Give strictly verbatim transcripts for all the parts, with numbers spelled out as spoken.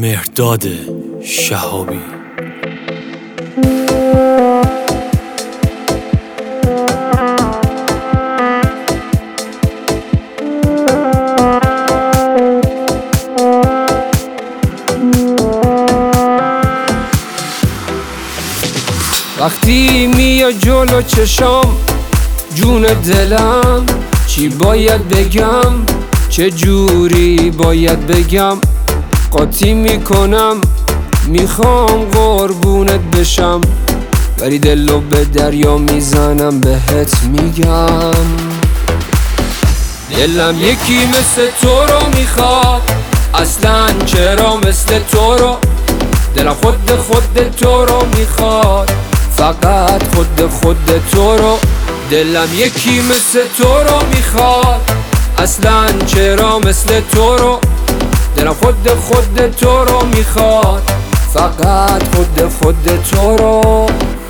مهرداد شهابی. وقتی میای جلو چشام جون دلم، چی باید بگم چه جوری باید بگم، قاطی میکنم میخوام قربونت بشم، ولی دلو به دریا میزنم بهت میگم. دلم یکی مثل تو رو میخواد، اصلا چرا مثل تو رو، دلم خود خود تو رو میخواد، فقط خود خود تو رو. دلم یکی مثل تو رو میخواد، اصلا چرا مثل تو رو، دلم خود خود تو رو میخواد، فقط خود خود تو رو.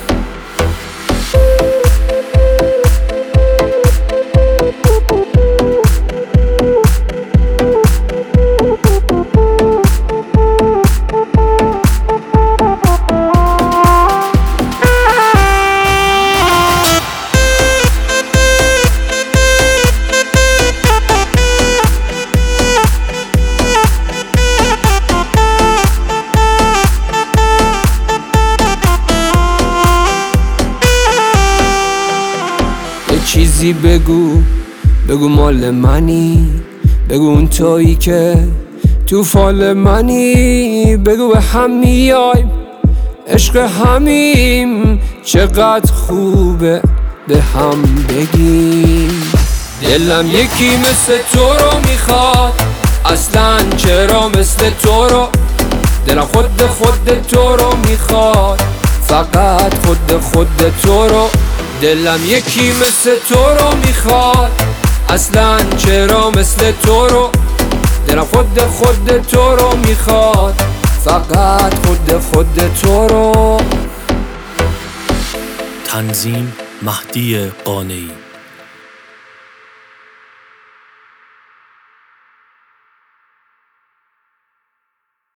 چیزی بگو بگو مال منی، بگو اون تویی که تو فال منی، بگو به هم میایم عشق همیم، چقدر خوبه به هم بگیم. دلم یکی مثل تو رو میخواد، اصلا چرا مثل تو رو، دلم خود خود تو رو میخواد، فقط خود خود تو رو. دلم یکی مثل تو رو میخواد، اصلا چرا مثل تو رو، دلم خود خود تو رو میخواد، فقط خود خود تو رو. تنظیم مهدی قانعی.